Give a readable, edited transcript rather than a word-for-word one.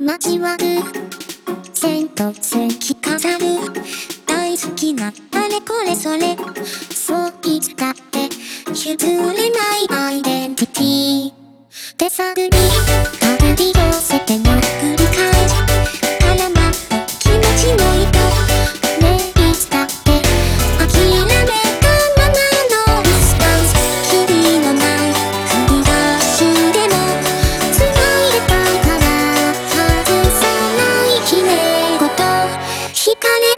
交わる線と月飾る大好きなあれこれそれそういったって譲れないアイデンティティ手探りたり寄せての繰り返し絡まる気持ちの糸ねいつだって諦めたままのディスタンスキリのない振り出しでも繋いでたから外さないきれいごと惹かれ